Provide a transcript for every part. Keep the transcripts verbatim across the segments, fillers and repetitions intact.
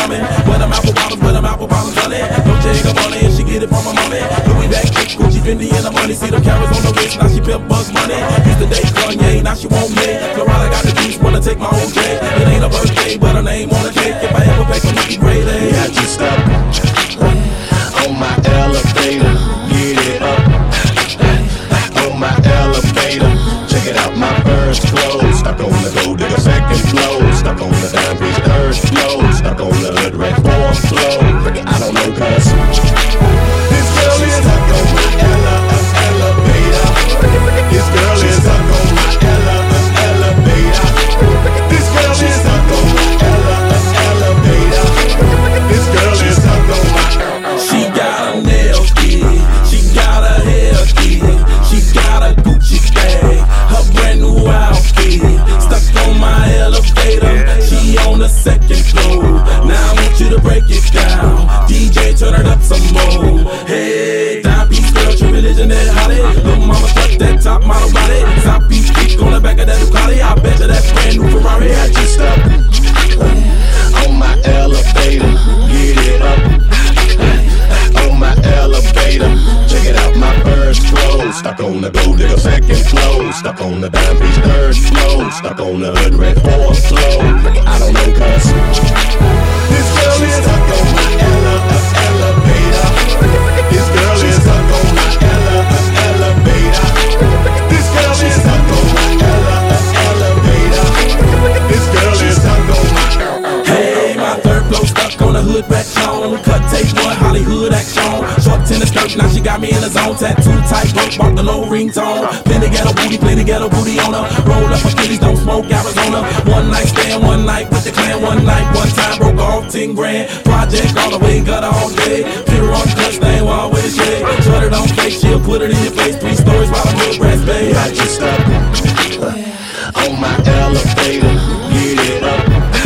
coming. Where them apple bottles, where them apple bottles running. Dolce and Gabbana and she get it from my mommy. Louis back, Gucci, Fendi and the money. See them carrots on the wrist, now she pimp Bugs Money. Used to date Kanye, now she want me. Florida got the juice, wanna take my own J. It ain't a birthday, but her name on the cake. If I ever back on Mickey Gray, they got you stuck on my elevator. Get it up on my elevator. Check it out, my first clothes. Stuck on the gold digger second floor. Stuck on the dime piece third floor. Stuck on the hood red fourth floor. I don't know cuz this girl is stuck on my ele- elevator. This girl is stuck on my ele- elevator. This girl is stuck on my ele- elevator. This girl is stuck on my. She got her nails did, she got her hair did, she got a Gucci bag, her brand new outfit. Stuck on my elevator, she on the second floor. Now I want you to break it down, D J turn it up some more. Hey, dime piece girl, true religion that holly. Little mama touch that top model body. Top piece kick on the back of that Ducati. I bet you that brand new Ferrari had you stuck on my elevator. Get it up on my elevator. Check it out, my first floor. Stuck on the gold digger second floor. Stuck on the dime piece third floor. Stuck on the hood red fourth floor. I don't know cuz this girl is stuck on my ele- elevator. This girl is stuck on my ele- elevator. This girl is stuck on my ele- elevator. This girl is stuck on my. Hey, my third floor stuck on the hood back on. Cut tape one Hollywood action. Short tennis skirt, now she got me in the zone. Tattoo tight, broke, bought the low ringtone. Plenty ghetto booty, plenty ghetto booty on her. Roll up her kitties, don't smoke Arizona. One night stand, one night with the clan. One night, one time, broke off ten grand. Project all the way, got her all day. Pure on touch, they ain't always shade. Shut it on fake, she'll put it in your face. Three stories while I'm hood brass, babe. Got you stuck on my elevator. Get it up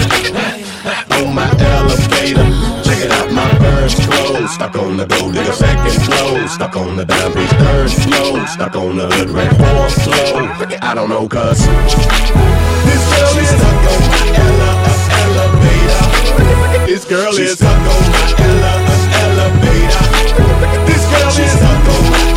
on my elevator. Check it out, my first floor. Stuck on the gold digger second floor. Stuck on the dime piece third floor. Stuck on the hood red fourth floor. I don't know cuz this girl is stuck on my ele- elevator. This girl is stuck on my ele- elevator. This girl is stuck on my